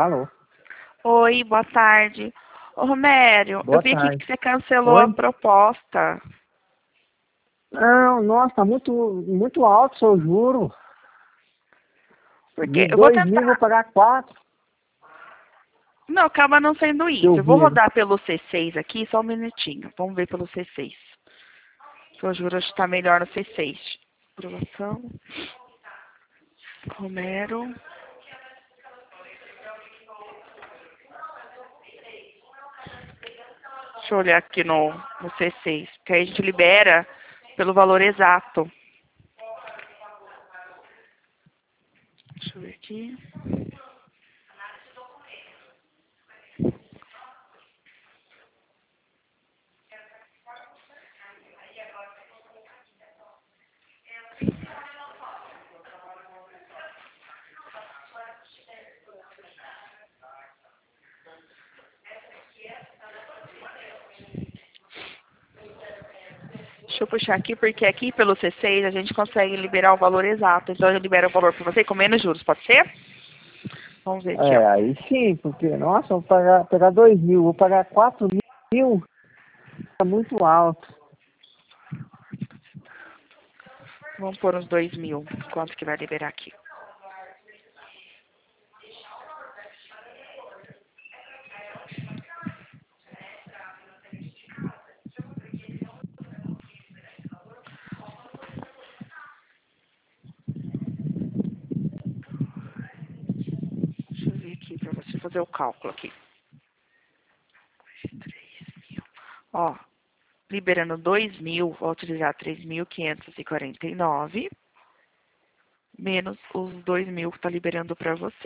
Alô? Oi, boa tarde. Ô, Romério, eu Boa vi aqui que tarde. você cancelou Oi? a proposta. Não, nossa, tá muito alto, seu juro. Porque De eu vou 2.000 vou tentar. pagar 4 Não, acaba não sendo que isso. eu Eu vou viro. rodar pelo C6 aqui, só um minutinho. Vamos ver pelo C6. Que eu juro que está melhor no C6. Aprovação. Romero. Deixa eu olhar aqui no C6. Porque aí a gente libera pelo valor exato. Deixa eu ver aqui. Deixa eu puxar aqui, porque aqui pelo C6 a gente consegue liberar o valor exato. Então eu libero o valor para você com menos juros, pode ser? Vamos ver aqui, ó. É, aí sim, porque, nossa, eu vou pegar 2.000, vou pagar 4.000, tá muito alto. Vamos pôr uns 2.000. Quanto que vai liberar aqui? Deixa eu ver aqui para você fazer o cálculo aqui. 3.000. Ó, liberando 2.000, vou utilizar 3.549 menos os 2.000 que está liberando para você.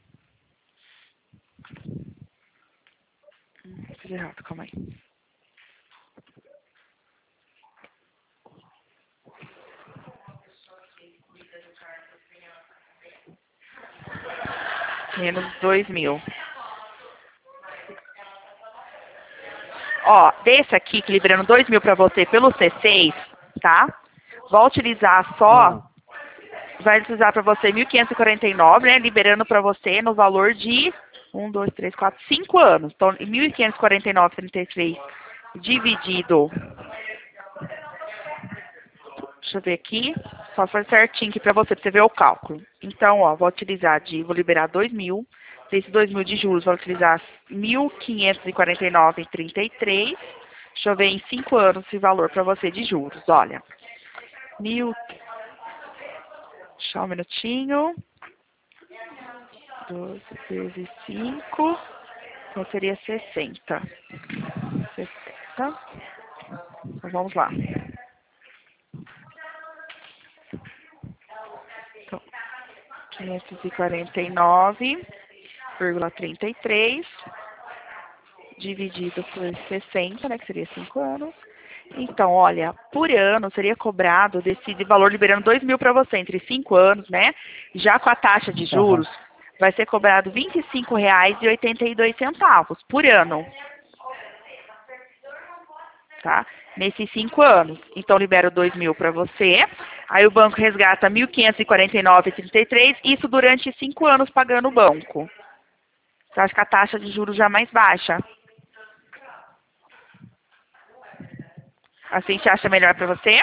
Fiz errado, calma aí. Menos 2.000. Ó, desse aqui, que liberando 2.000 para você pelo C6, tá? Vou utilizar só, Ah, vai utilizar para você 1.549, né? Liberando para você no valor de 5 anos. Então, 1.549,33 dividido, deixa eu ver aqui, só foi certinho aqui para você ver o cálculo. Então, ó, vou liberar 2.000. Desses 2.000 de juros, vou utilizar 1.549,33. Deixa eu ver em 5 anos esse valor para você de juros. Olha, mil, só um minutinho. 12 vezes 5, então seria 60. 60. Então vamos lá. Então, 549,33 dividido por 60, né, que seria 5 anos. Então, olha, por ano seria cobrado desse valor liberando 2.000 para você entre 5 anos, né? Já com a taxa de aham. juros, vai ser cobrado R$ 25,82 por ano, tá? Nesses 5 anos. Então, libero 2.000 para você. Aí o banco resgata 1.549,33, isso durante 5 anos pagando o banco. Você acha que a taxa de juros já é mais baixa? Assim você acha melhor para você?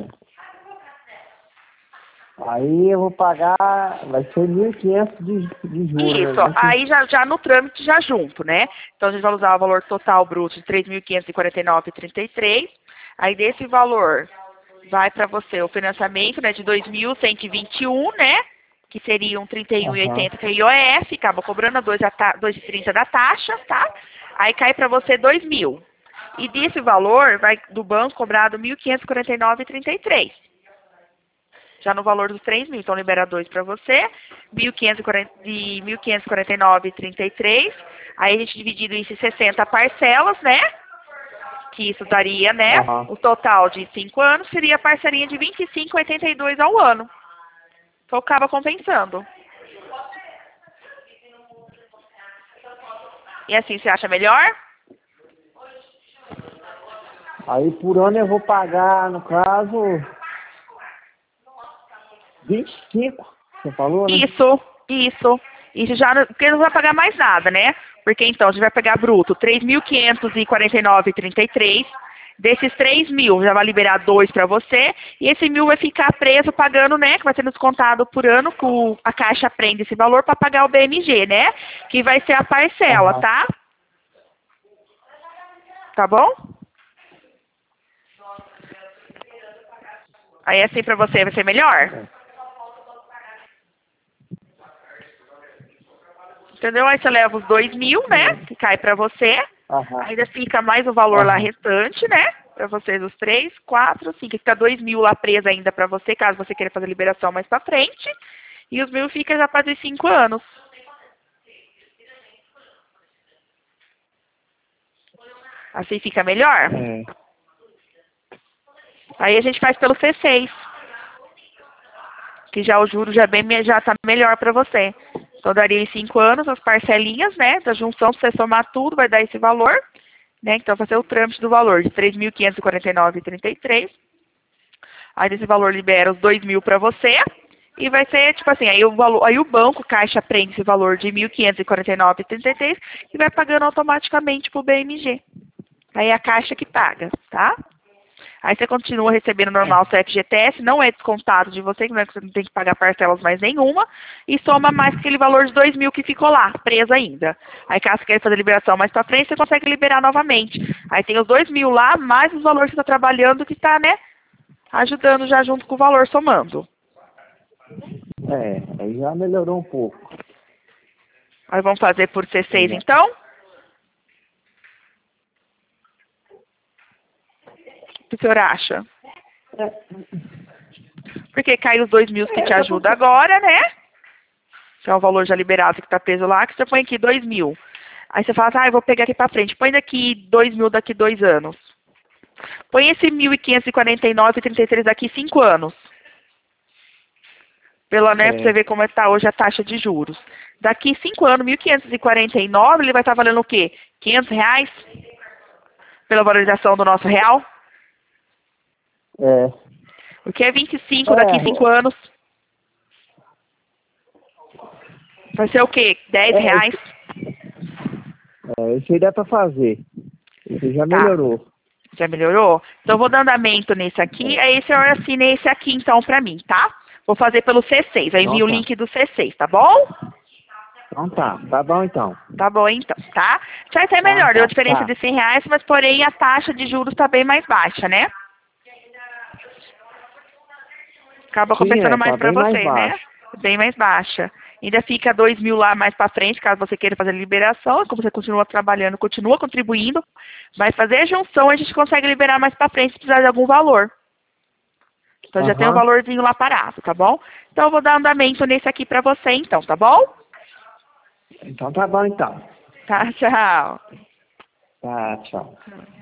Aí eu vou pagar, vai ser 1.500 de juros, né? Isso, ó, aí já no trâmite já junto, né? Então a gente vai usar o valor total bruto de 3.549,33. Aí desse valor vai para você o financiamento, né, de 2.121, né? Que seriam Aham. 31,80 que é IOF, acaba cobrando a 2,30 da taxa, tá? Aí cai para você 2.000. E desse valor vai do banco cobrado 1.549,33. Já no valor dos 3.000. Então, libera 2 para você, 1.549,33. Aí, a gente dividido isso em 60 parcelas, né? Que isso daria, né? Aham. O total de 5 anos seria a parcelinha de 25,82 ao ano. Então, acaba compensando. E assim, você acha melhor? Aí por ano eu vou pagar, no caso, 25, você falou, né? Isso, isso. Isso já, porque não vai pagar mais nada, né? Porque então, a gente vai pegar bruto 3.549,33. Desses 3.000, já vai liberar 2 para você. E esse 1.000 vai ficar preso pagando, né? Que vai ser descontado por ano, que a Caixa prende esse valor para pagar o BMG, né? Que vai ser a parcela, Aham. tá? Tá bom? Aí assim para você vai ser melhor? Entendeu? Aí você leva os 2.000, né? Que cai para você. Aham. Ainda fica mais o valor lá Aham. restante, né? Pra vocês, os 3, 4, 5. Fica 2.000 lá preso ainda pra você, caso você queira fazer liberação mais pra frente. E os 1.000 fica já para os 5 anos. Assim fica melhor? É. Aí a gente faz pelo C6. Que já o juro já tá melhor pra você. Então daria em 5 anos as parcelinhas, né? Da junção, se você somar tudo, vai dar esse valor. Né? Então vai ser o trâmite do valor de 3.549,33. Aí desse valor libera os 2.000 para você. E vai ser, tipo assim, aí o banco, Caixa, prende esse valor de 1.549,33 e vai pagando automaticamente pro BMG. Aí é a Caixa que paga, tá? Aí você continua recebendo normal seu FGTS, não é descontado de você, não é que você não tem que pagar parcelas mais nenhuma, e soma mais aquele valor de 2.000 que ficou lá, preso ainda. Aí caso você queira fazer liberação mais pra frente, você consegue liberar novamente. Aí tem os 2.000 lá, mais os valores que você está trabalhando, que está, né, ajudando já junto com o valor, somando. Aí já melhorou um pouco. Aí vamos fazer por C6 É. então? O que o senhor acha? Porque cai os 2.000 que te ajuda agora, né? Que é o valor já liberado que está preso lá, que você põe aqui 2.000. Aí você fala assim, eu vou pegar aqui para frente. Põe daqui 2.000 daqui 2 anos. Põe esse 1.549,33 daqui 5 anos. Né, pra você ver como está hoje a taxa de juros. Daqui 5 anos, 1.549, ele vai estar valendo o quê? R$ 500? Pela valorização do nosso real? É. O que é 25 daqui 5 anos? Vai ser o quê? R$ 10? Isso aí dá pra fazer. Isso já Tá. melhorou. Já melhorou? Então, eu vou dar andamento nesse aqui. Aí, o senhor assina esse aqui, então, pra mim, tá? Vou fazer pelo C6. Aí, envio o Então tá. link do C6, tá bom? Então tá. Tá bom então. Tá bom, então, tá? Vai ser melhor. Deu a diferença de R$ 100, mas, porém, a taxa de juros tá bem mais baixa, né? Acaba compensando mais tá pra bem mais vocês, né? baixo. Bem mais baixa. Ainda fica 2.000 lá mais pra frente, caso você queira fazer liberação. Como você continua trabalhando, continua contribuindo. Vai fazer a junção, a gente consegue liberar mais pra frente se precisar de algum valor. Então já tem um Aham. valorzinho lá parado, tá bom? Então eu vou dar andamento nesse aqui pra você então, tá bom? Então tá bom então. Tá, tchau. Tá, tchau.